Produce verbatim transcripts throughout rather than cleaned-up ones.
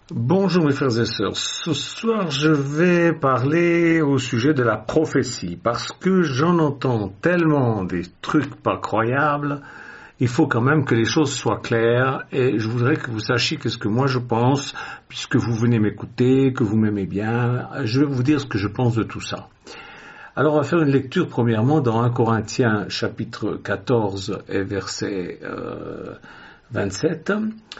Bonjour mes frères et sœurs, ce soir je vais parler au sujet de la prophétie, parce que j'en entends tellement des trucs pas croyables, il faut quand même que les choses soient claires, et je voudrais que vous sachiez qu'est-ce que moi je pense, puisque vous venez m'écouter, que vous m'aimez bien, je vais vous dire ce que je pense de tout ça. Alors on va faire une lecture premièrement dans un Corinthiens chapitre quatorze et verset euh, vingt-sept.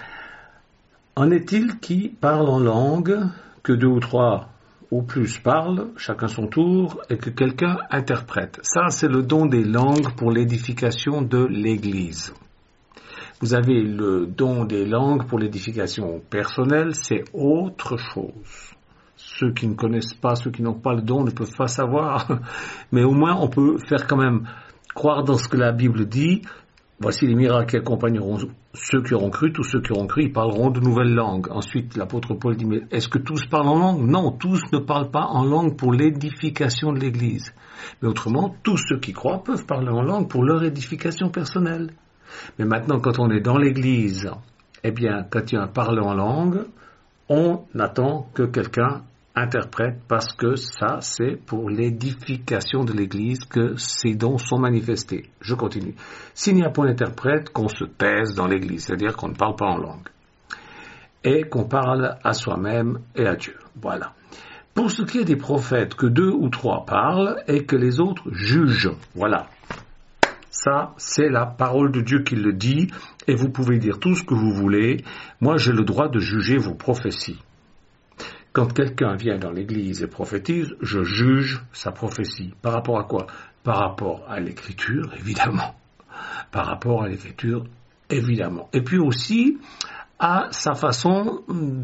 En est-il qui parle en langue, que deux ou trois ou plus parlent, chacun son tour, et que quelqu'un interprète. Ça, c'est le don des langues pour l'édification de l'Église. Vous avez le don des langues pour l'édification personnelle, c'est autre chose. Ceux qui ne connaissent pas, ceux qui n'ont pas le don ne peuvent pas savoir, mais au moins on peut faire quand même croire dans ce que la Bible dit. Voici les miracles qui accompagneront ceux qui auront cru, tous ceux qui auront cru, ils parleront de nouvelles langues. Ensuite, l'apôtre Paul dit, mais est-ce que tous parlent en langue? Non, tous ne parlent pas en langue pour l'édification de l'Église. Mais autrement, tous ceux qui croient peuvent parler en langue pour leur édification personnelle. Mais maintenant, quand on est dans l'Église, eh bien, quand il y a un parler en langue, on attend que quelqu'un interprète, parce que ça, c'est pour l'édification de l'Église que ces dons sont manifestés. Je continue. S'il n'y a pas d'interprète, qu'on se taise dans l'Église, c'est-à-dire qu'on ne parle pas en langue, et qu'on parle à soi-même et à Dieu. Voilà. Pour ce qui est des prophètes, que deux ou trois parlent, et que les autres jugent. Voilà. Ça, c'est la parole de Dieu qui le dit, et vous pouvez dire tout ce que vous voulez. Moi, j'ai le droit de juger vos prophéties. Quand quelqu'un vient dans l'église et prophétise, je juge sa prophétie. Par rapport à quoi? Par rapport à l'écriture, évidemment. Par rapport à l'écriture, évidemment. Et puis aussi à sa façon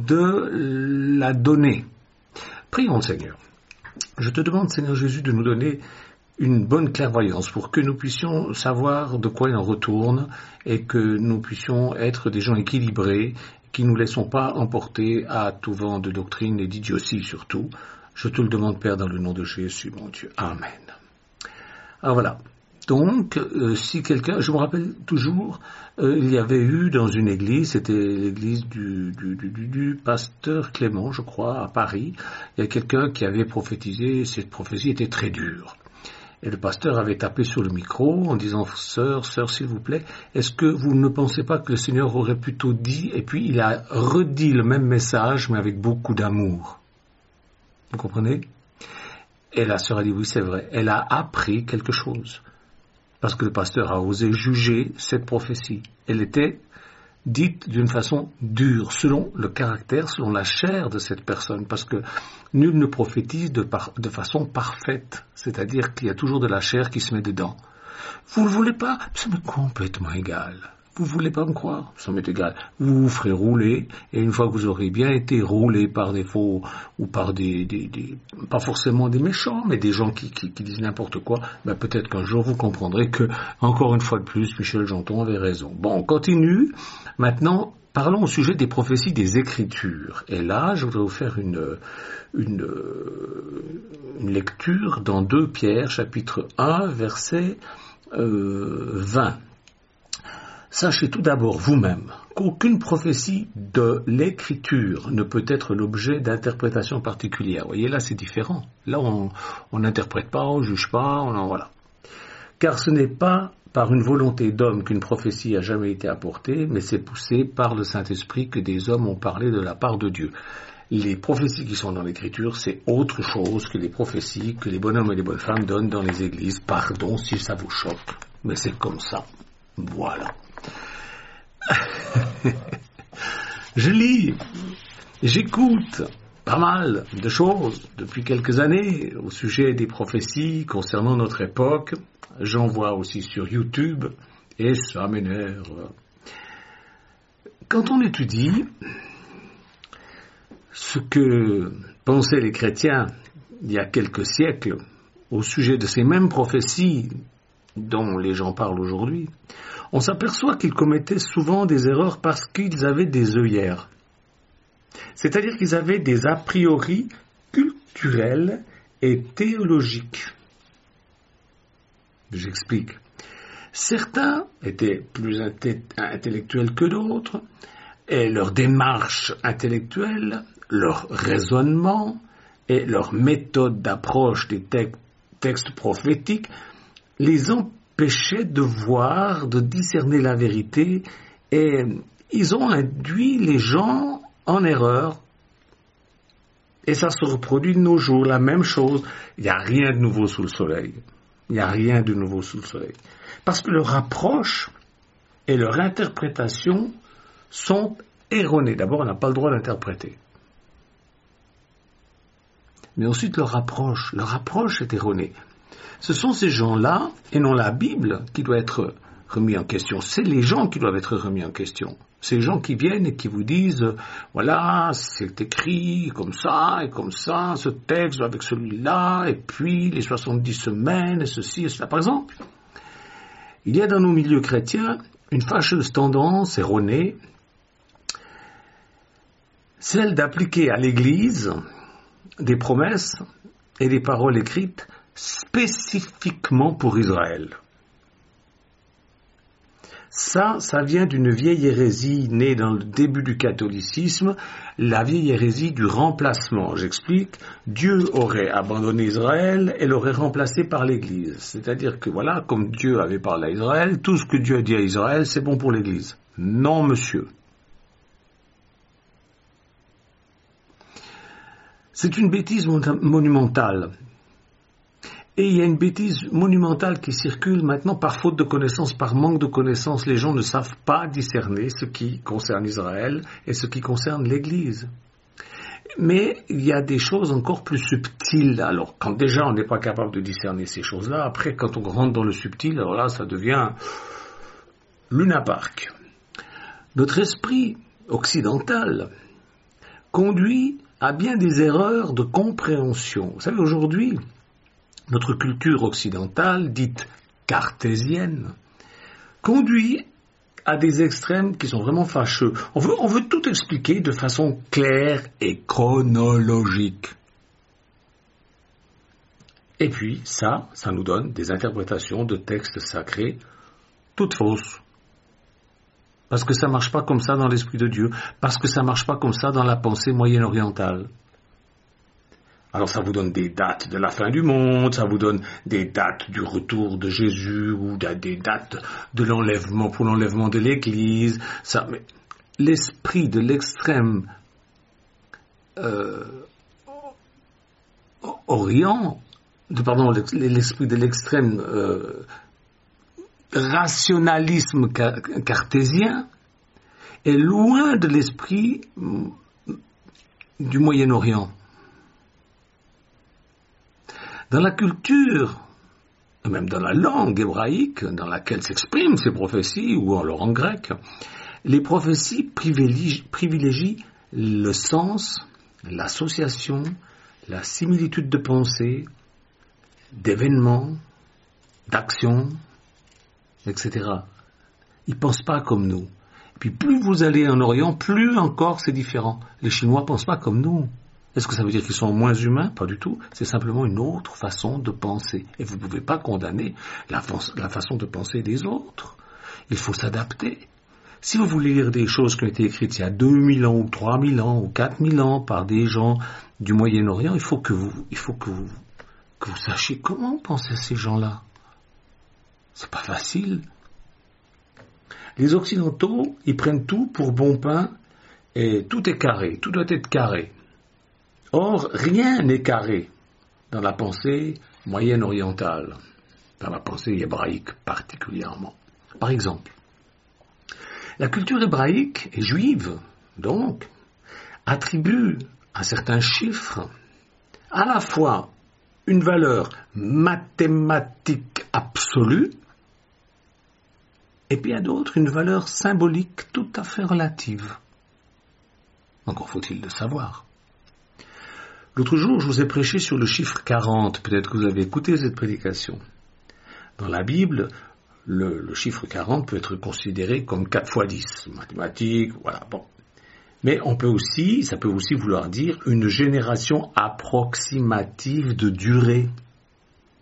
de la donner. Prions le Seigneur. Je te demande, Seigneur Jésus, de nous donner une bonne clairvoyance pour que nous puissions savoir de quoi il en retourne et que nous puissions être des gens équilibrés, qui ne nous laissons pas emporter à tout vent de doctrine et d'idiotie surtout. Je te le demande, Père, dans le nom de Jésus, mon Dieu. Amen. Alors voilà. Donc, euh, si quelqu'un, je me rappelle toujours, euh, il y avait eu dans une église, c'était l'église du, du, du, du, du pasteur Clément, je crois, à Paris, il y a quelqu'un qui avait prophétisé, cette prophétie était très dure. Et le pasteur avait tapé sur le micro en disant « Sœur, sœur, s'il vous plaît, est-ce que vous ne pensez pas que le Seigneur aurait plutôt dit ?» Et puis il a redit le même message, mais avec beaucoup d'amour. Vous comprenez? Et la sœur a dit « Oui, c'est vrai. » Elle a appris quelque chose. Parce que le pasteur a osé juger cette prophétie. Elle était dite d'une façon dure, selon le caractère, selon la chair de cette personne, parce que nul ne prophétise de, par, de façon parfaite, c'est-à-dire qu'il y a toujours de la chair qui se met dedans. Vous ne le voulez pas? Ça m'est complètement égal. Vous ne voulez pas me croire? Ça m'est égal. Vous vous ferez rouler, et une fois que vous aurez bien été roulé par des faux, ou par des, des, des pas forcément des méchants, mais des gens qui, qui, qui disent n'importe quoi, ben peut-être qu'un jour vous comprendrez que, encore une fois de plus, Michel Janton avait raison. Bon, on continue. Maintenant, parlons au sujet des prophéties des Écritures. Et là, je voudrais vous faire une, une, une lecture dans deux Pierre, chapitre un, verset euh, vingt. Sachez tout d'abord vous-même qu'aucune prophétie de l'Écriture ne peut être l'objet d'interprétation particulière. Vous voyez, là c'est différent. Là on n'interprète pas, on ne juge pas, on en voilà. Car ce n'est pas par une volonté d'homme qu'une prophétie a jamais été apportée, mais c'est poussé par le Saint-Esprit que des hommes ont parlé de la part de Dieu. Les prophéties qui sont dans l'Écriture, c'est autre chose que les prophéties que les bonhommes et les bonnes femmes donnent dans les églises. Pardon si ça vous choque, mais c'est comme ça. Voilà. Je lis, j'écoute pas mal de choses depuis quelques années au sujet des prophéties concernant notre époque. J'en vois aussi sur YouTube et ça m'énerve. Quand on étudie ce que pensaient les chrétiens il y a quelques siècles au sujet de ces mêmes prophéties dont les gens parlent aujourd'hui, on s'aperçoit qu'ils commettaient souvent des erreurs parce qu'ils avaient des œillères. C'est-à-dire qu'ils avaient des a priori culturels et théologiques. J'explique. Certains étaient plus intellectuels que d'autres, et leur démarche intellectuelle, leur raisonnement et leur méthode d'approche des te- textes prophétiques les empêchaient de voir, de discerner la vérité, et ils ont induit les gens en erreur. Et ça se reproduit de nos jours, la même chose. Il n'y a rien de nouveau sous le soleil. Il n'y a rien de nouveau sous le soleil. Parce que leur approche et leur interprétation sont erronées. D'abord, on n'a pas le droit d'interpréter. Mais ensuite, leur approche. Leur approche est erronée. Ce sont ces gens-là, et non la Bible, qui doit être remis en question. C'est les gens qui doivent être remis en question. Ces gens qui viennent et qui vous disent, voilà, c'est écrit comme ça et comme ça, ce texte avec celui-là, et puis les soixante-dix semaines, et ceci et cela. Par exemple, il y a dans nos milieux chrétiens une fâcheuse tendance erronée, celle d'appliquer à l'Église des promesses et des paroles écrites spécifiquement pour Israël. Ça, ça vient d'une vieille hérésie née dans le début du catholicisme, la vieille hérésie du remplacement. J'explique, Dieu aurait abandonné Israël et l'aurait remplacé par l'Église. C'est-à-dire que voilà, comme Dieu avait parlé à Israël, tout ce que Dieu a dit à Israël, c'est bon pour l'Église. Non, monsieur. C'est une bêtise monumentale. Et il y a une bêtise monumentale qui circule maintenant par faute de connaissances, par manque de connaissances. Les gens ne savent pas discerner ce qui concerne Israël et ce qui concerne l'Église. Mais il y a des choses encore plus subtiles. Alors, quand déjà on n'est pas capable de discerner ces choses-là, après quand on rentre dans le subtil, alors là ça devient Luna Park. Notre esprit occidental conduit à bien des erreurs de compréhension. Vous savez, aujourd'hui, notre culture occidentale, dite cartésienne, conduit à des extrêmes qui sont vraiment fâcheux. On veut, on veut tout expliquer de façon claire et chronologique. Et puis, ça, ça nous donne des interprétations de textes sacrés toutes fausses. Parce que ça ne marche pas comme ça dans l'Esprit de Dieu. Parce que ça ne marche pas comme ça dans la pensée moyen-orientale. Alors ça vous donne des dates de la fin du monde, ça vous donne des dates du retour de Jésus, ou des dates de l'enlèvement, pour l'enlèvement de l'Église. Ça, mais l'esprit de l'extrême euh, Orient, de, pardon, l'esprit de l'extrême euh, rationalisme cartésien est loin de l'esprit du Moyen-Orient. Dans la culture, et même dans la langue hébraïque dans laquelle s'expriment ces prophéties, ou alors en grec, les prophéties privilégient, privilégient le sens, l'association, la similitude de pensée, d'événements, d'actions, et cetera. Ils ne pensent pas comme nous. Et puis plus vous allez en Orient, plus encore c'est différent. Les Chinois ne pensent pas comme nous. Est-ce que ça veut dire qu'ils sont moins humains? Pas du tout. C'est simplement une autre façon de penser. Et vous ne pouvez pas condamner la, la façon de penser des autres. Il faut s'adapter. Si vous voulez lire des choses qui ont été écrites il y a deux mille ans, ou trois mille ans, ou quatre mille ans, par des gens du Moyen-Orient, il faut que vous, il faut que vous, que vous sachiez comment pensaient ces gens-là. C'est pas facile. Les Occidentaux, ils prennent tout pour bon pain, et tout est carré, tout doit être carré. Or, rien n'est carré dans la pensée moyenne-orientale, dans la pensée hébraïque particulièrement. Par exemple, la culture hébraïque et juive, donc, attribue à certains chiffres à la fois une valeur mathématique absolue et puis à d'autres une valeur symbolique tout à fait relative. Encore faut-il le savoir. L'autre jour, je vous ai prêché sur le chiffre quarante. Peut-être que vous avez écouté cette prédication. Dans la Bible, le, le chiffre quarante peut être considéré comme quatre fois dix. Mathématiques, voilà, bon. Mais on peut aussi, ça peut aussi vouloir dire une génération approximative de durée.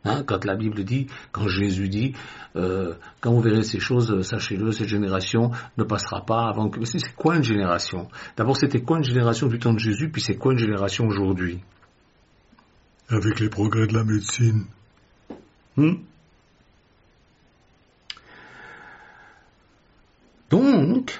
Hein, quand la Bible dit, quand Jésus dit, euh, quand vous verrez ces choses, sachez-le, cette génération ne passera pas avant que... Mais c'est quoi une génération? D'abord, c'était quoi une génération du temps de Jésus, puis c'est quoi une génération aujourd'hui? Avec les progrès de la médecine. Hmm? Donc,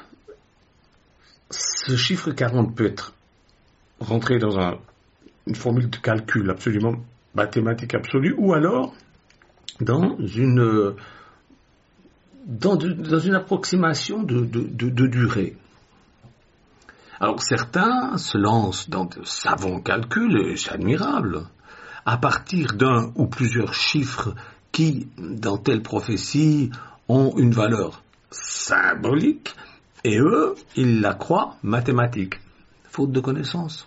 ce chiffre quarante peut être rentré dans un, une formule de calcul absolument mathématique absolue, ou alors dans une, dans, de, dans une approximation de, de, de, de durée. Alors certains se lancent dans de savants calculs, et c'est admirable, à partir d'un ou plusieurs chiffres qui, dans telle prophétie, ont une valeur symbolique, et eux, ils la croient mathématique, faute de connaissances.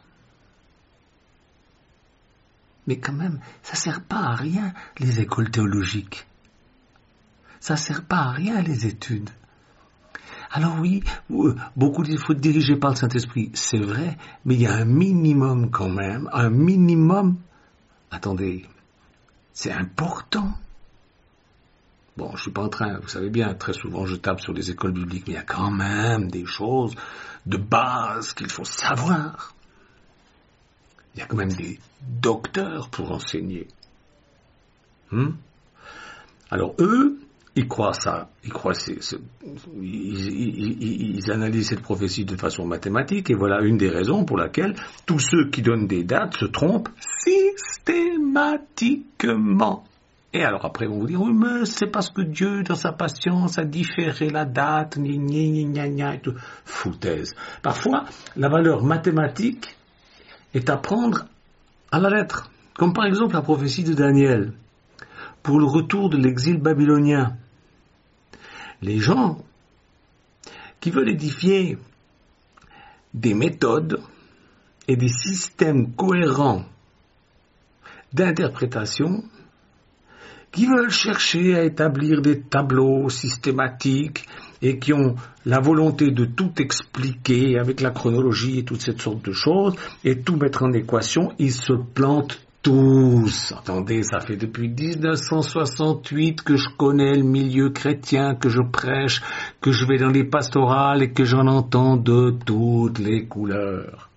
Mais quand même, ça ne sert pas à rien, les écoles théologiques. Ça ne sert pas à rien, les études. Alors oui, beaucoup disent qu'il faut être dirigé par le Saint-Esprit. C'est vrai, mais il y a un minimum quand même, un minimum. Attendez, c'est important. Bon, je ne suis pas en train, vous savez bien, très souvent je tape sur les écoles bibliques, mais il y a quand même des choses de base qu'il faut savoir. Il y a quand même des docteurs pour enseigner. Hmm? Alors eux, ils croient ça, ils croient, c'est, c'est, ils, ils, ils analysent cette prophétie de façon mathématique, et voilà une des raisons pour laquelle tous ceux qui donnent des dates se trompent systématiquement. Et alors après ils vont vous dire, oui mais c'est parce que Dieu dans sa patience a différé la date, gna gna gna gna gna et tout. Foutaise. Parfois, la valeur mathématique est à prendre à la lettre, comme par exemple la prophétie de Daniel, pour le retour de l'exil babylonien. Les gens qui veulent édifier des méthodes et des systèmes cohérents d'interprétation, qui veulent chercher à établir des tableaux systématiques et qui ont la volonté de tout expliquer avec la chronologie et toutes cette sortes de choses et tout mettre en équation, ils se plantent tous. Attendez, ça fait depuis dix-neuf cent soixante-huit que je connais le milieu chrétien, que je prêche, que je vais dans les pastorales et que j'en entends de toutes les couleurs.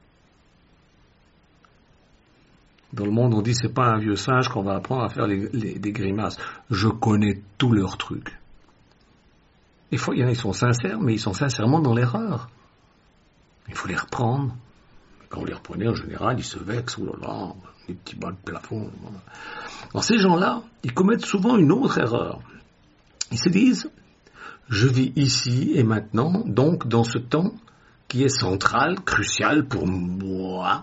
Dans le monde, on dit c'est pas un vieux singe qu'on va apprendre à faire les, les, des grimaces. Je connais tous leurs trucs. Il faut, il y en a, ils sont sincères, mais ils sont sincèrement dans l'erreur. Il faut les reprendre. Quand vous les reprenez, en général, ils se vexent. Oh là là, les petits bas de plafond. Alors ces gens-là, ils commettent souvent une autre erreur. Ils se disent, je vis ici et maintenant, donc dans ce temps qui est central, crucial pour moi.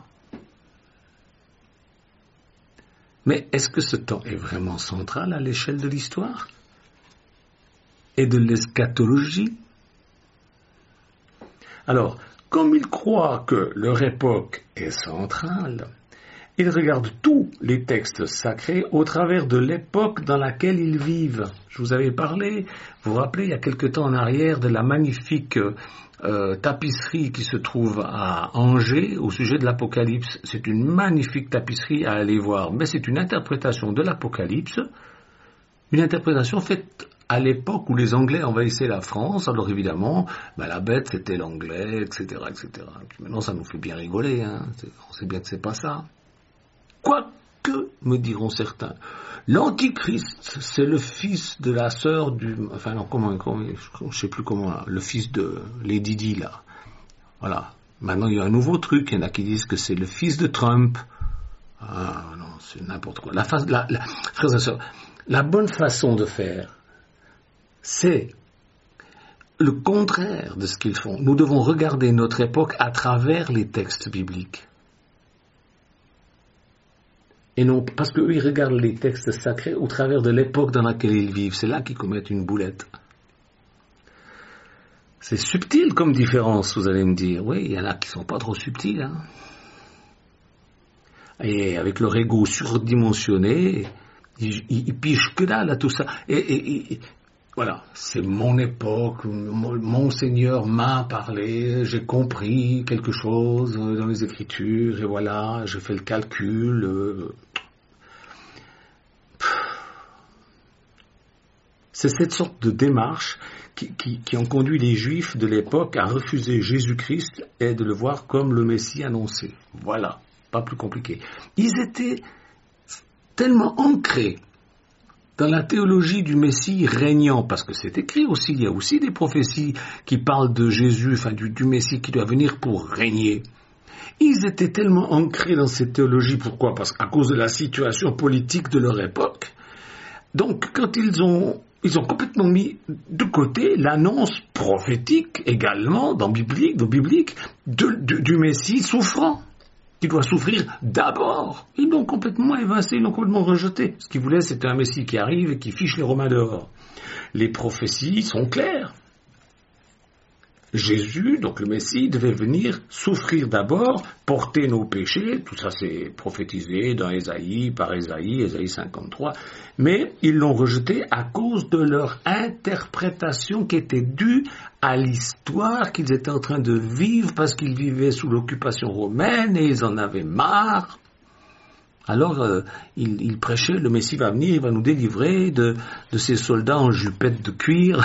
Mais est-ce que ce temps est vraiment central à l'échelle de l'histoire et de l'eschatologie? Alors, comme ils croient que leur époque est centrale, ils regardent tous les textes sacrés au travers de l'époque dans laquelle ils vivent. Je vous avais parlé, vous vous rappelez, il y a quelque temps en arrière, de la magnifique euh, tapisserie qui se trouve à Angers au sujet de l'Apocalypse. C'est une magnifique tapisserie à aller voir, mais c'est une interprétation de l'Apocalypse, une interprétation faite à l'époque où les Anglais envahissaient la France. Alors évidemment, ben la bête c'était l'anglais, et cetera, et cetera. Et puis maintenant ça nous fait bien rigoler, hein. On sait bien que c'est pas ça. Quoique, me diront certains, l'Antichrist, c'est le fils de la sœur du... Enfin non, comment, comment je ne sais plus comment, le fils de Lady Di, là. Voilà. Maintenant, il y a un nouveau truc, il y en a qui disent que c'est le fils de Trump. Ah non, c'est n'importe quoi. La, fa... la, la... Frères et sœurs, la bonne façon de faire, c'est le contraire de ce qu'ils font. Nous devons regarder notre époque à travers les textes bibliques. Et non, parce qu'eux, ils regardent les textes sacrés au travers de l'époque dans laquelle ils vivent. C'est là qu'ils commettent une boulette. C'est subtil comme différence, vous allez me dire. Oui, il y en a qui ne sont pas trop subtils. Hein. Et avec leur ego surdimensionné, ils, ils, ils pigent que dalle à tout ça. Et, et, et voilà, c'est mon époque, mon, mon Seigneur m'a parlé, j'ai compris quelque chose dans les Écritures, et voilà, j'ai fait le calcul. Euh, C'est cette sorte de démarche qui, qui, qui ont conduit les Juifs de l'époque à refuser Jésus-Christ et de le voir comme le Messie annoncé. Voilà, pas plus compliqué. Ils étaient tellement ancrés dans la théologie du Messie régnant, parce que c'est écrit aussi, il y a aussi des prophéties qui parlent de Jésus, enfin du, du Messie qui doit venir pour régner. Ils étaient tellement ancrés dans cette théologie, pourquoi ? Parce qu'à cause de la situation politique de leur époque. Donc, quand ils ont, ils ont complètement mis de côté l'annonce prophétique également, dans biblique, dans biblique, de, de, du Messie souffrant, qui doit souffrir d'abord. Ils l'ont complètement évincé, ils l'ont complètement rejeté. Ce qu'ils voulaient, c'était un Messie qui arrive et qui fiche les Romains dehors. Les prophéties sont claires. Jésus, donc le Messie, devait venir souffrir d'abord, porter nos péchés, tout ça c'est prophétisé dans Ésaïe, par Ésaïe, Ésaïe cinquante-trois, mais ils l'ont rejeté à cause de leur interprétation qui était due à l'histoire qu'ils étaient en train de vivre parce qu'ils vivaient sous l'occupation romaine et ils en avaient marre. Alors, euh, ils, ils prêchaient, le Messie va venir, il va nous délivrer de, de ces soldats en jupette de cuir.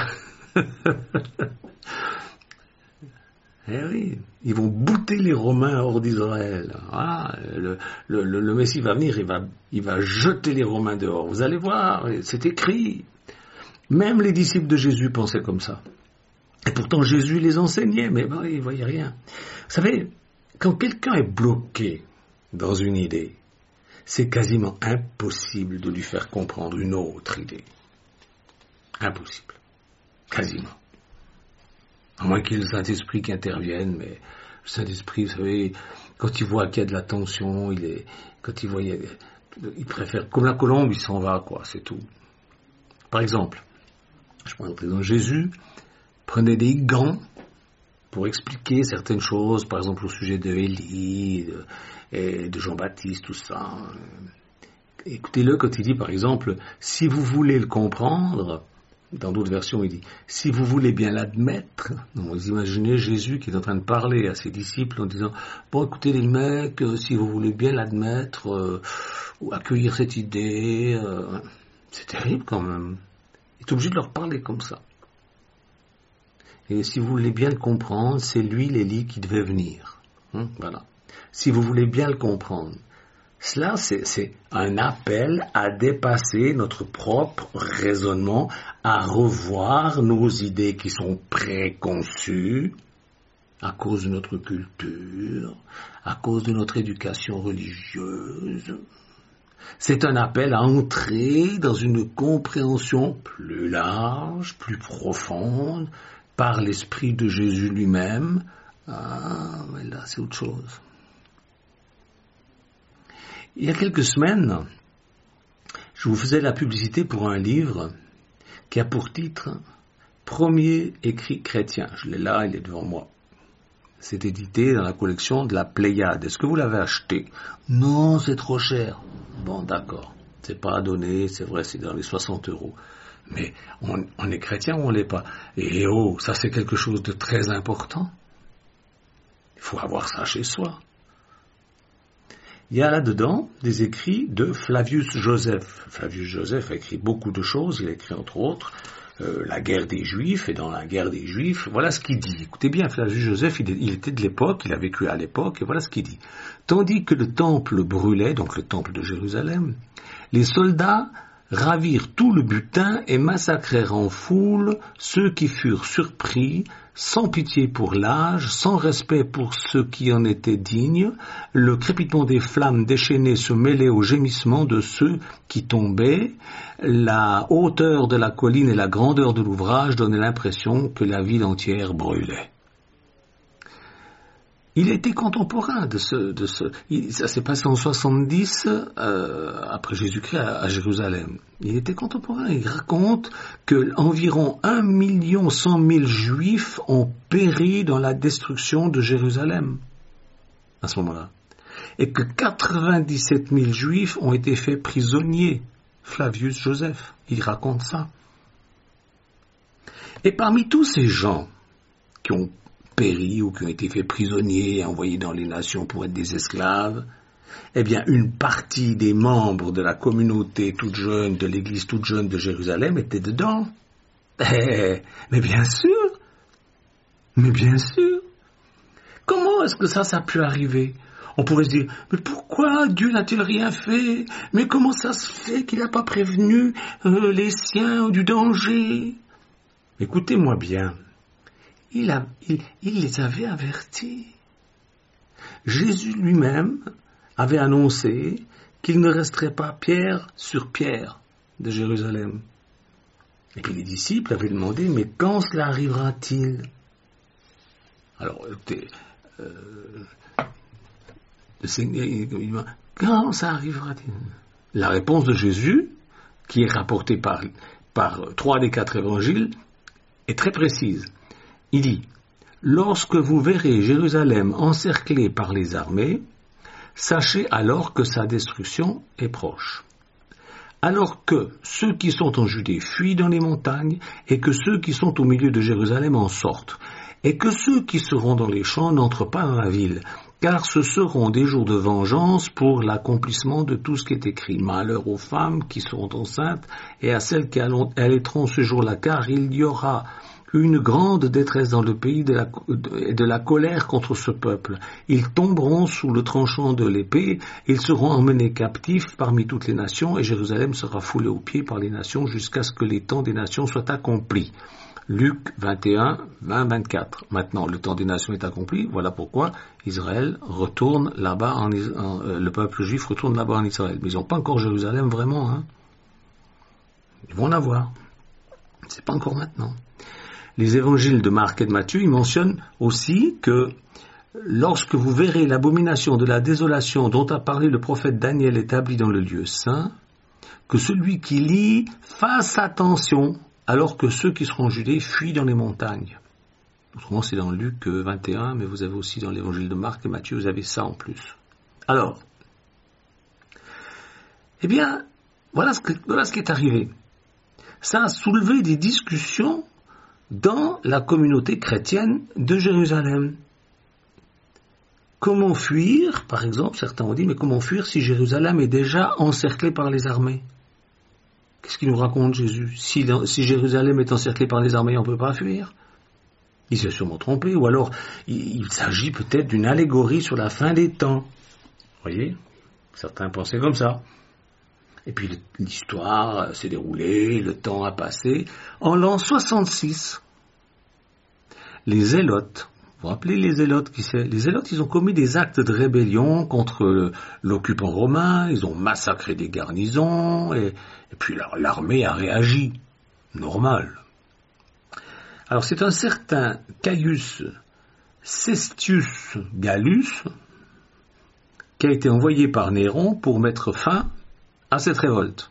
Eh oui, ils vont bouter les Romains hors d'Israël. Voilà, le, le, le, le Messie va venir, il va, il va jeter les Romains dehors. Vous allez voir, c'est écrit. Même les disciples de Jésus pensaient comme ça. Et pourtant Jésus les enseignait, mais ben, ils ne voyaient rien. Vous savez, quand quelqu'un est bloqué dans une idée, c'est quasiment impossible de lui faire comprendre une autre idée. Impossible. Quasiment. À moins qu'il y ait le Saint-Esprit qui intervienne, mais le Saint-Esprit, vous savez, quand il voit qu'il y a de la tension, il est, quand il voit, il, il préfère, comme la colombe, il s'en va, quoi, c'est tout. Par exemple, je prends par exemple Jésus prenait des gants pour expliquer certaines choses, par exemple au sujet de Élie, de, et de Jean-Baptiste, tout ça. Écoutez-le quand il dit, par exemple, si vous voulez le comprendre. Dans d'autres versions, il dit, si vous voulez bien l'admettre, donc vous imaginez Jésus qui est en train de parler à ses disciples en disant, bon écoutez les mecs, euh, si vous voulez bien l'admettre, euh, ou accueillir cette idée, euh, c'est terrible quand même. Il est obligé de leur parler comme ça. Et si vous voulez bien le comprendre, c'est lui l'Élie qui devait venir. Hum, voilà. Si vous voulez bien le comprendre. Cela, c'est, c'est un appel à dépasser notre propre raisonnement, à revoir nos idées qui sont préconçues à cause de notre culture, à cause de notre éducation religieuse. C'est un appel à entrer dans une compréhension plus large, plus profonde, par l'Esprit de Jésus lui-même. Ah, mais là, c'est autre chose. Il y a quelques semaines, je vous faisais la publicité pour un livre qui a pour titre « Premier écrit chrétien ». Je l'ai là, il est devant moi. C'est édité dans la collection de la Pléiade. Est-ce que vous l'avez acheté ? Non, c'est trop cher. Bon, d'accord. C'est pas à donner, c'est vrai, c'est dans les soixante euros. Mais on, on est chrétien ou on l'est pas ? Et oh, ça c'est quelque chose de très important. Il faut avoir ça chez soi. Il y a là-dedans des écrits de Flavius Joseph. Flavius Joseph a écrit beaucoup de choses. Il a écrit entre autres euh, la guerre des Juifs. Et dans la guerre des Juifs, voilà ce qu'il dit. Écoutez bien, Flavius Joseph, il, il était de l'époque, il a vécu à l'époque, et voilà ce qu'il dit. Tandis que le temple brûlait, donc le temple de Jérusalem, les soldats ravirent tout le butin et massacrèrent en foule ceux qui furent surpris, sans pitié pour l'âge, sans respect pour ceux qui en étaient dignes. Le crépitement des flammes déchaînées se mêlait au gémissement de ceux qui tombaient. La hauteur de la colline et la grandeur de l'ouvrage donnaient l'impression que la ville entière brûlait. Il était contemporain de ce... De ce il, ça s'est passé en soixante-dix, euh, après Jésus-Christ, à, à Jérusalem. Il était contemporain. Il raconte que environ un million cent mille Juifs ont péri dans la destruction de Jérusalem, à ce moment-là. Et que quatre-vingt-dix-sept mille Juifs ont été faits prisonniers. Flavius Joseph, il raconte ça. Et parmi tous ces gens qui ont péri ou qui ont été faits prisonniers et envoyés dans les nations pour être des esclaves, Eh bien, une partie des membres de la communauté toute jeune, de l'église toute jeune de Jérusalem était dedans. Eh, mais bien sûr, mais bien sûr. Comment est-ce que ça, ça a pu arriver? On pourrait se dire, mais pourquoi Dieu n'a-t-il rien fait? Mais comment ça se fait qu'il n'a pas prévenu euh, les siens du danger? Écoutez-moi bien, il, a, il, il les avait avertis. Jésus lui-même avait annoncé qu'il ne resterait pas pierre sur pierre de Jérusalem. Et puis les disciples avaient demandé, mais quand cela arrivera-t-il? Alors, écoutez, euh, le Seigneur, il, quand ça arrivera-t-il? La réponse de Jésus, qui est rapportée par, par trois des quatre évangiles, est très précise. Il dit, lorsque vous verrez Jérusalem encerclée par les armées, sachez alors que sa destruction est proche. Alors que ceux qui sont en Judée fuient dans les montagnes, et que ceux qui sont au milieu de Jérusalem en sortent, et que ceux qui seront dans les champs n'entrent pas dans la ville, car ce seront des jours de vengeance pour l'accomplissement de tout ce qui est écrit. Malheur aux femmes qui seront enceintes, et à celles qui allaiteront ce jour-là, car il y aura une grande détresse dans le pays de la, de, de la colère contre ce peuple. Ils tomberont sous le tranchant de l'épée, ils seront emmenés captifs parmi toutes les nations, et Jérusalem sera foulée aux pieds par les nations jusqu'à ce que les temps des nations soient accomplis. Luc vingt et un, vingt, vingt-quatre. Maintenant, le temps des nations est accompli, voilà pourquoi Israël retourne là-bas, en, en, euh, le peuple juif retourne là-bas en Israël. Mais ils n'ont pas encore Jérusalem vraiment, hein. Ils vont l'avoir. C'est pas encore maintenant. Les évangiles de Marc et de Matthieu, ils mentionnent aussi que lorsque vous verrez l'abomination de la désolation dont a parlé le prophète Daniel établi dans le lieu saint, que celui qui lit fasse attention alors que ceux qui seront en Judée fuient dans les montagnes. Autrement, c'est dans Luc vingt et un, mais vous avez aussi dans l'évangile de Marc et Matthieu, vous avez ça en plus. Alors, eh bien, voilà ce, que, voilà ce qui est arrivé. Ça a soulevé des discussions dans la communauté chrétienne de Jérusalem. Comment fuir, par exemple, certains ont dit, mais comment fuir si Jérusalem est déjà encerclée par les armées? Qu'est-ce qu'il nous raconte Jésus? Si, si Jérusalem est encerclée par les armées, on ne peut pas fuir. Il s'est sûrement trompé, ou alors il, il s'agit peut-être d'une allégorie sur la fin des temps. Vous voyez? Certains pensaient comme ça. Et puis l'histoire s'est déroulée, le temps a passé. En l'an soixante-six, les Zélotes, vous vous rappelez les Zélotes qui c'est? Les Zélotes, ils ont commis des actes de rébellion contre l'occupant romain, ils ont massacré des garnisons, et, et puis l'armée a réagi. Normal. Alors c'est un certain Caius Cestius Gallus qui a été envoyé par Néron pour mettre fin à cette révolte.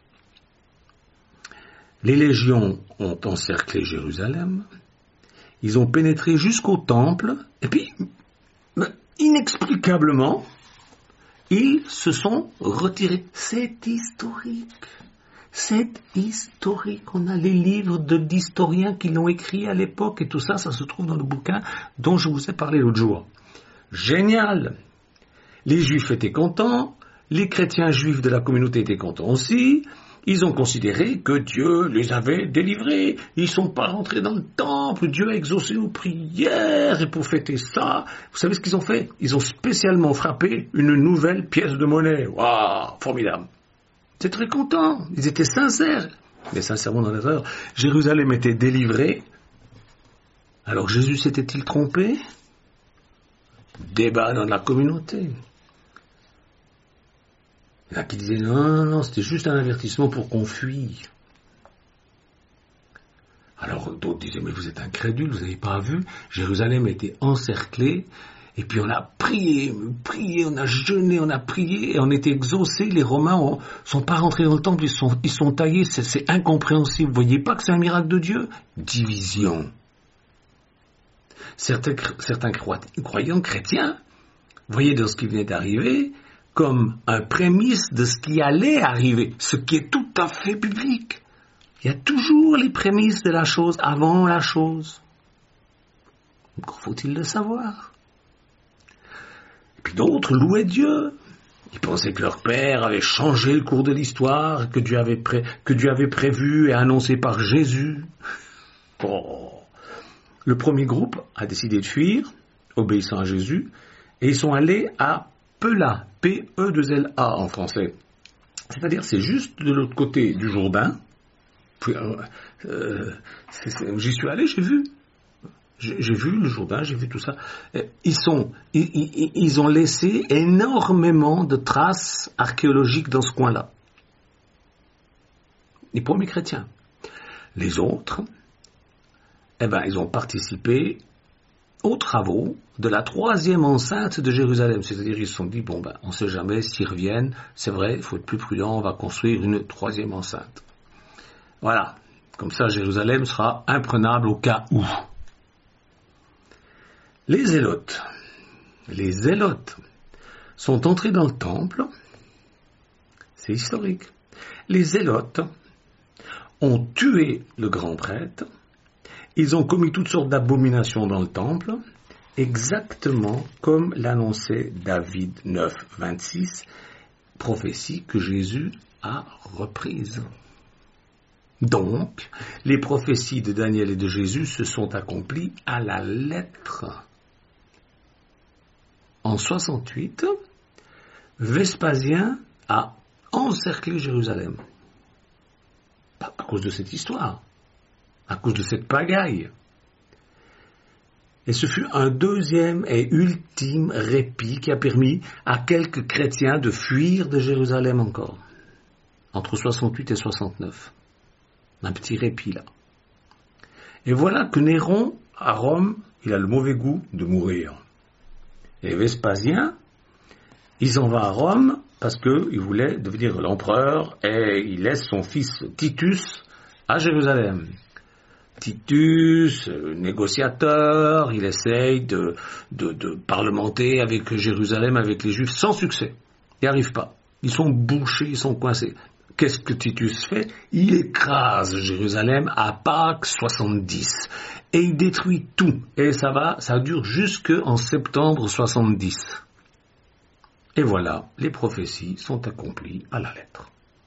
Les légions ont encerclé Jérusalem, ils ont pénétré jusqu'au temple, et puis, inexplicablement, ils se sont retirés. C'est historique. C'est historique. On a les livres de, d'historiens qui l'ont écrit à l'époque, et tout ça, ça se trouve dans le bouquin dont je vous ai parlé l'autre jour. Génial! Les Juifs étaient contents, les chrétiens juifs de la communauté étaient contents aussi. Ils ont considéré que Dieu les avait délivrés. Ils ne sont pas rentrés dans le temple. Dieu a exaucé nos prières. Et pour fêter ça, vous savez ce qu'ils ont fait? Ils ont spécialement frappé une nouvelle pièce de monnaie. Waouh, formidable. Ils étaient très contents. Ils étaient sincères. Mais sincèrement dans l'erreur. Jérusalem était délivrée. Alors Jésus s'était-il trompé? Débat dans la communauté. Il y en a qui disaient non, non, non, c'était juste un avertissement pour qu'on fuit. Alors d'autres disaient, mais vous êtes incrédules, vous n'avez pas vu, Jérusalem était encerclée, et puis on a prié, prié, on a jeûné, on a prié, et on était exaucés, les Romains ne sont pas rentrés dans le temple, ils sont, ils sont taillés, c'est, c'est incompréhensible, vous voyez pas que c'est un miracle de Dieu? Division. Certains, certains croyants chrétiens voyaient dans ce qui venait d'arriver comme un prémisse de ce qui allait arriver, ce qui est tout à fait biblique. Il y a toujours les prémices de la chose avant la chose. Encore faut-il le savoir. Et puis d'autres louaient Dieu. Ils pensaient que leur père avait changé le cours de l'histoire, que Dieu avait, pré- que Dieu avait prévu et annoncé par Jésus. Oh. Le premier groupe a décidé de fuir, obéissant à Jésus, et ils sont allés à Pela, P E deux L A en français. C'est-à-dire, c'est juste de l'autre côté du Jourdain. Puis, euh, euh, c'est, c'est, j'y suis allé, j'ai vu. J'ai, j'ai vu le Jourdain, j'ai vu tout ça. Ils, sont, ils, ils, ils ont laissé énormément de traces archéologiques dans ce coin-là. Les premiers chrétiens. Les autres, eh ben, ils ont participé aux travaux de la troisième enceinte de Jérusalem. C'est-à-dire, ils se sont dit, bon, ben, on ne sait jamais s'ils reviennent. C'est vrai, il faut être plus prudent, on va construire une troisième enceinte. Voilà. Comme ça, Jérusalem sera imprenable au cas où. Les Zélotes. Les Zélotes sont entrés dans le temple. C'est historique. Les Zélotes ont tué le grand prêtre. Ils ont commis toutes sortes d'abominations dans le temple, exactement comme l'annonçait David neuf, vingt-six, prophétie que Jésus a reprise. Donc, les prophéties de Daniel et de Jésus se sont accomplies à la lettre. En soixante-huit, Vespasien a encerclé Jérusalem. Pas à cause de cette histoire, à cause de cette pagaille. Et ce fut un deuxième et ultime répit qui a permis à quelques chrétiens de fuir de Jérusalem encore, entre soixante-huit et soixante-neuf. Un petit répit là. Et voilà que Néron, à Rome, il a le mauvais goût de mourir. Et Vespasien, il s'en va à Rome parce qu'il voulait devenir l'empereur et il laisse son fils Titus à Jérusalem. Titus, négociateur, il essaye de, de, de parlementer avec Jérusalem, avec les Juifs, sans succès. Il n'y arrive pas. Ils sont bouchés, ils sont coincés. Qu'est-ce que Titus fait? Il écrase Jérusalem à Pâques soixante-dix. Et il détruit tout. Et ça va, ça dure jusqu'en septembre soixante-dix. Et voilà, les prophéties sont accomplies à la lettre.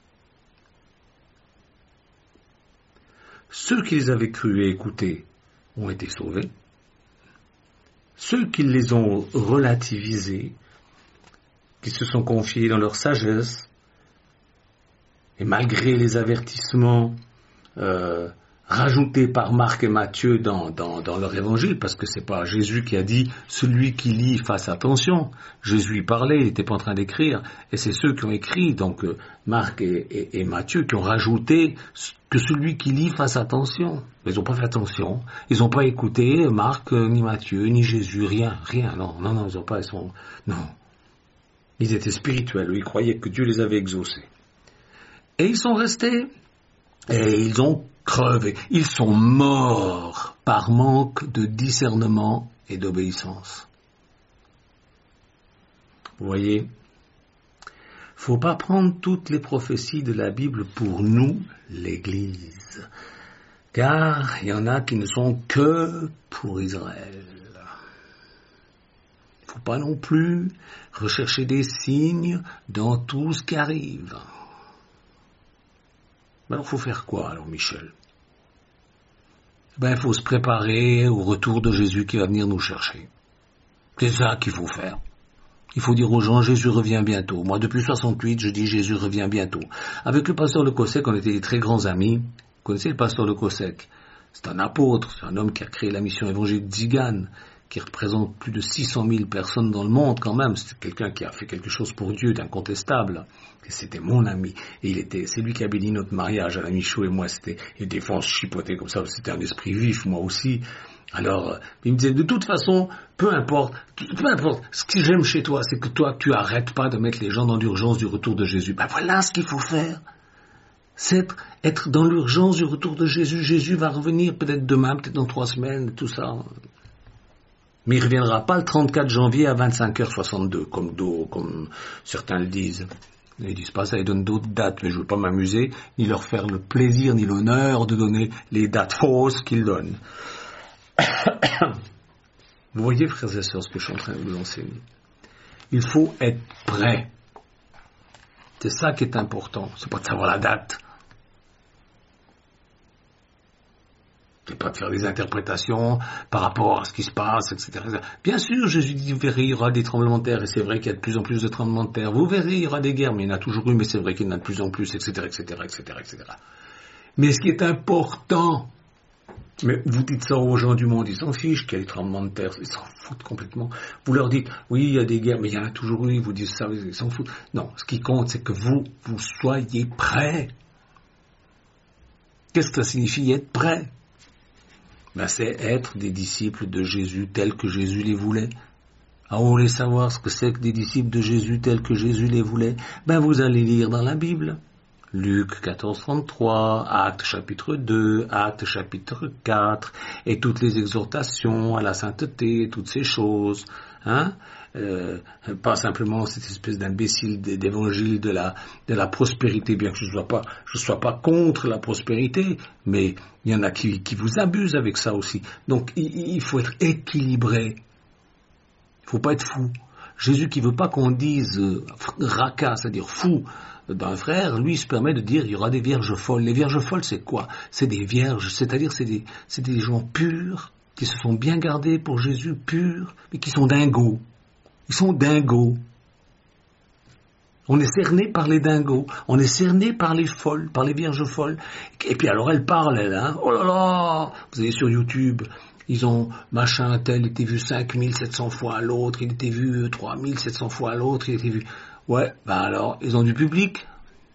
Ceux qui les avaient crus et écoutés ont été sauvés. Ceux qui les ont relativisés, qui se sont confiés dans leur sagesse, et malgré les avertissements euh, rajoutés par Marc et Matthieu dans, dans, dans leur évangile, parce que c'est pas Jésus qui a dit « celui qui lit, fasse attention ». Jésus y parlait, il n'était pas en train d'écrire, et c'est ceux qui ont écrit, donc euh, Marc et, et, et Matthieu, qui ont rajouté que celui qui lit fasse attention. Ils n'ont pas fait attention, ils n'ont pas écouté Marc, euh, ni Matthieu, ni Jésus, rien, rien, non, non, non, ils n'ont pas, ils sont, non. Ils étaient spirituels, ils croyaient que Dieu les avait exaucés. Et ils sont restés, et ils ont crevé. Ils sont morts par manque de discernement et d'obéissance. Vous voyez, faut pas prendre toutes les prophéties de la Bible pour nous, l'Église, car il y en a qui ne sont que pour Israël. Il faut pas non plus rechercher des signes dans tout ce qui arrive. Alors, il faut faire quoi, alors, Michel? Ben, il faut se préparer au retour de Jésus qui va venir nous chercher. C'est ça qu'il faut faire. Il faut dire aux gens, Jésus revient bientôt. Moi, depuis soixante-huit, je dis Jésus revient bientôt. Avec le pasteur Le Cossec, on était des très grands amis. Vous connaissez le pasteur Le Cossec? C'est un apôtre, c'est un homme qui a créé la mission évangélique d'Zigane, qui représente plus de six cent mille personnes dans le monde quand même. C'est quelqu'un qui a fait quelque chose pour Dieu d'incontestable. Et c'était mon ami. Et il était, c'est lui qui a béni notre mariage, Alain Michaud et moi. C'était, et des fois on se chipotait comme ça, c'était un esprit vif, moi aussi. Alors, il me disait, de toute façon, peu importe, peu importe, ce que j'aime chez toi, c'est que toi, tu arrêtes pas de mettre les gens dans l'urgence du retour de Jésus. Ben voilà ce qu'il faut faire. C'est être, être dans l'urgence du retour de Jésus. Jésus va revenir peut-être demain, peut-être dans trois semaines, tout ça. Mais il ne reviendra pas le trente-quatre janvier à vingt-cinq heures soixante-deux, comme, comme certains le disent. Ils ne disent pas ça, ils donnent d'autres dates, mais je ne veux pas m'amuser, ni leur faire le plaisir, ni l'honneur de donner les dates fausses qu'ils donnent. Vous voyez, frères et sœurs, ce que je suis en train de vous enseigner. Il faut être prêt. C'est ça qui est important. C'est pas de savoir la date. C'est pas de faire des interprétations par rapport à ce qui se passe, et cetera et cetera. Bien sûr, Jésus dit, vous verrez, il y aura des tremblements de terre, et c'est vrai qu'il y a de plus en plus de tremblements de terre. Vous verrez, il y aura des guerres, mais il y en a toujours eu, mais c'est vrai qu'il y en a de plus en plus, et cetera et cetera et cetera et cetera. Mais ce qui est important, mais vous dites ça aux gens du monde, ils s'en fichent qu'il y a des tremblements de terre, ils s'en foutent complètement. Vous leur dites, oui, il y a des guerres, mais il y en a toujours eu, ils vous disent ça, ils s'en foutent. Non, ce qui compte, c'est que vous, vous soyez prêts. Qu'est-ce que ça signifie être prêt? Ben, c'est être des disciples de Jésus tels que Jésus les voulait. Ah, vous voulez savoir ce que c'est que des disciples de Jésus tels que Jésus les voulait? Ben, vous allez lire dans la Bible. Luc quatorze, trente-trois, Actes chapitre deux, Actes chapitre quatre, et toutes les exhortations à la sainteté, toutes ces choses, hein, euh, pas simplement cette espèce d'imbécile d'évangile de la, de la prospérité, bien que je ne sois pas, je sois pas contre la prospérité, mais il y en a qui, qui vous abusent avec ça aussi. Donc, il, il faut être équilibré. Il faut pas être fou. Jésus qui veut pas qu'on dise euh, raca, c'est-à-dire fou, d'un frère, lui, il se permet de dire il y aura des vierges folles. Les vierges folles, c'est quoi? C'est des vierges, c'est-à-dire c'est des, c'est des gens purs, qui se sont bien gardés pour Jésus, purs, mais qui sont dingos. Ils sont dingos. On est cerné par les dingos, on est cerné par les folles, par les vierges folles. Et puis alors elles parlent, elles, hein. Oh là là, vous allez sur YouTube, ils ont, machin, tel était vu cinq mille sept cents fois à l'autre, il était vu trois mille sept cents fois à l'autre, il était vu... Ouais, ben alors, ils ont du public.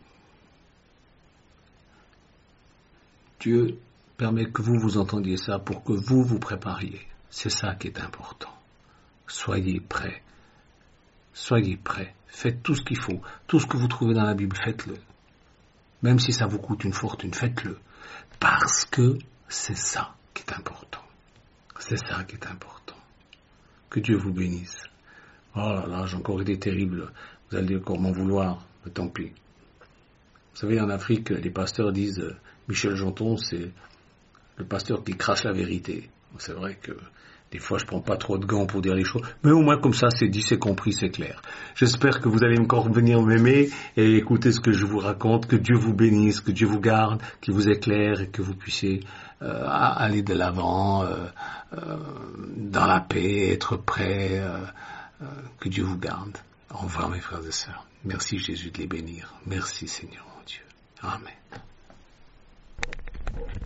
Dieu permet que vous vous entendiez ça pour que vous vous prépariez. C'est ça qui est important. Soyez prêts. Soyez prêts. Faites tout ce qu'il faut. Tout ce que vous trouvez dans la Bible, faites-le. Même si ça vous coûte une fortune, faites-le. Parce que c'est ça qui est important. C'est ça qui est important. Que Dieu vous bénisse. Oh là là, j'ai encore été terrible. Vous allez encore m'en vouloir, mais tant pis. Vous savez, en Afrique, les pasteurs disent euh, Michel Janton, c'est le pasteur qui crache la vérité. C'est vrai que des fois, je prends pas trop de gants pour dire les choses, mais au moins comme ça, c'est dit, c'est compris, c'est clair. J'espère que vous allez encore venir m'aimer et écouter ce que je vous raconte, que Dieu vous bénisse, que Dieu vous garde, qu'il vous éclaire et que vous puissiez euh, aller de l'avant euh, euh, dans la paix, être prêt, euh, euh, que Dieu vous garde. Au revoir mes frères et sœurs. Merci Jésus de les bénir. Merci Seigneur mon Dieu. Amen.